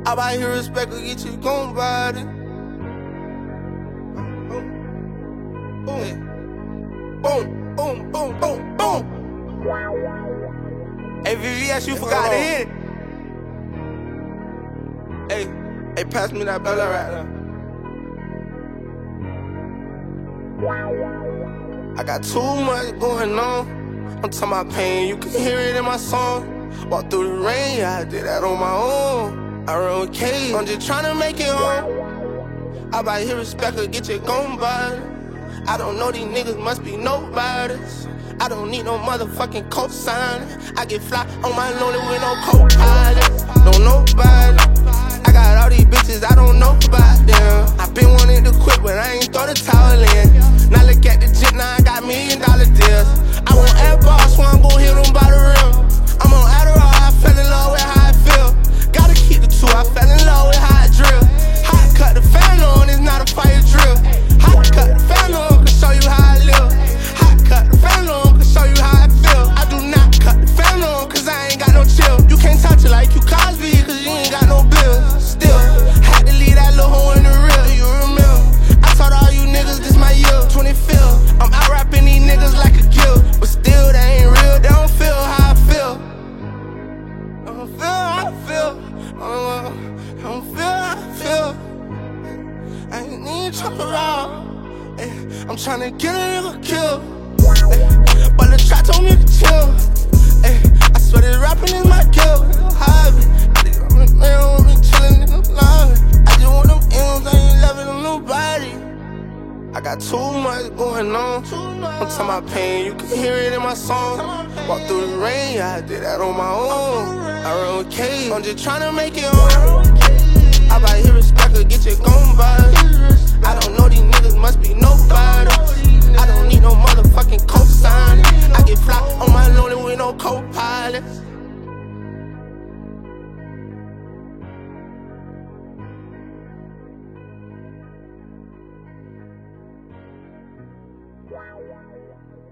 I buy here respect will get you gon' body. Boom, boom, boom, boom, boom. Hey, VVS, you forgot to hit it. Hey, pass me that Bella right now. I got too much going on. I'm talking about pain, you can hear it in my song. Walk through the rain, yeah, I did that on my own. I run with K, I'm just tryna make it home. I buy here respect or get you gon' body. I don't know, these niggas must be nobodies. I don't need no motherfucking cosign. I get fly on my lonely with no co-pilot. Don't nobody. I got all these bitches, I don't know about them. I been wanting to quit, but I ain't throw the towel in. Now look at the jet, now I got $1 million deals. I want airball, so I'm gon' hit them by the rim. I'm on Adderall, I fell in love with how I feel. Gotta keep the two, I fell in love with how I drill. Hot cut the fan on, it's not a fire drill. Hot cut the fan on, can show you how I live. Hot cut the fan on, can show you how I feel. I do not cut the fan on, cause I ain't got no chill. You can't touch it like you Cosby, cause you ain't got no bills. Still, had to leave that little hoe in the real. Do you remember? I told all you niggas this my year, 25th. I'm out rapping these niggas like a guild. But still, they ain't real, they don't feel how I feel. I don't feel how I feel. I don't feel how I feel. I ain't need to talk around. I'm tryna get a nigga killed. But the trap told me to chill. I swear this rapping is my kill. Hobby. I don't be chillin' in the lobby. I just want them M's, I ain't loving nobody. I got too much going on. I'm talking about pain, you can hear it in my song. Walk through the rain, yeah, I did that on my own. I run with K, I'm just tryna make it home. I buy here respect or get you gon' body. I don't know, these niggas must be nobody. I don't need no motherfucking cosign. I get fly on my lonely with no co-pilots. Wow.